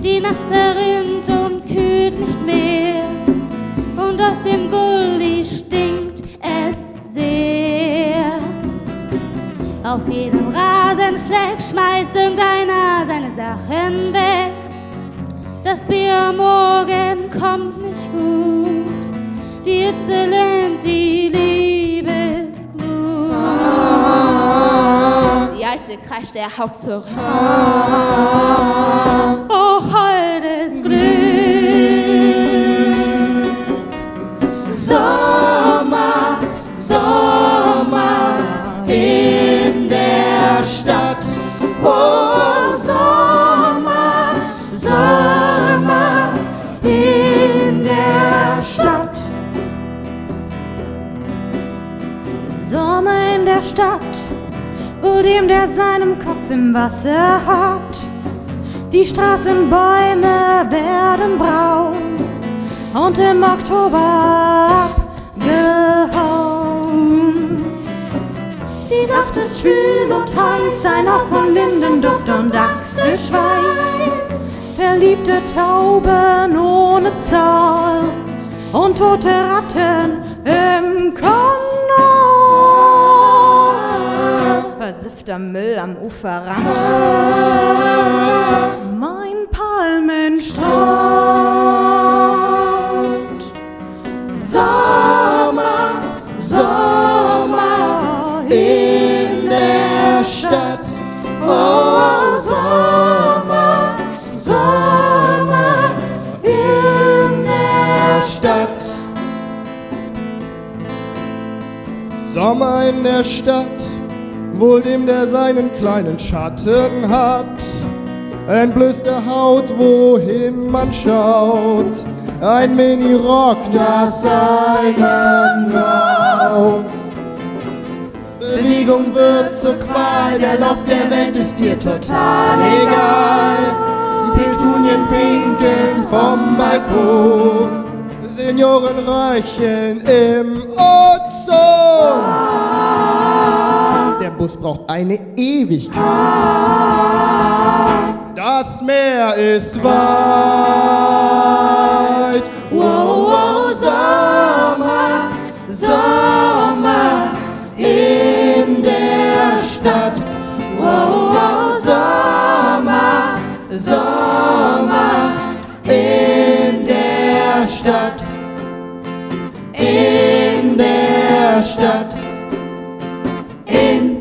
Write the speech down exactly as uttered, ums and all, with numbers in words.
Die Nacht zerrinnt und kühlt nicht mehr, und aus dem Gully stinkt es sehr. Auf jedem Rasenfleck schmeißt irgendeiner seine Sachen weg. Das Bier am Morgen kommt nicht gut, die Hitze lähmt die Liebesglut. Die Alte kreischt der Haut zurück. Oh, holdes Glück. Sommer, Sommer in der Stadt. Oh, Sommer, Sommer in der Stadt. Sommer in der Stadt, wohl dem, der seinen Kopf im Wasser hat. Die Straßenbäume werden braun und im Oktober abgehauen. Die Nacht ist schwül und heiß, ein Hauch von Lindenduft und Achselschweiß. Verliebte Tauben ohne Zahl und tote Ratten im Kanal. Versiffter Müll am Uferrand. Mein Palmenstrand. Sommer, Sommer in der Stadt. Oh, Sommer, Sommer in der Stadt. Sommer in der Stadt, wohl dem, der seinen kleinen Schatten hat. Entblößte Haut, wohin man schaut, ein Mini-Rock, das einen raubt. Bewegung wird zur Qual, der Lauf der Welt ist dir total egal. Petunien pinkeln vom Balkon, Senioren reichen im Ozon. Der Bus braucht eine Ewigkeit. Das Meer ist weit. Wow, wow, Sommer, Sommer in der Stadt. Wow, wow, Sommer, Sommer in der Stadt. In der Stadt. In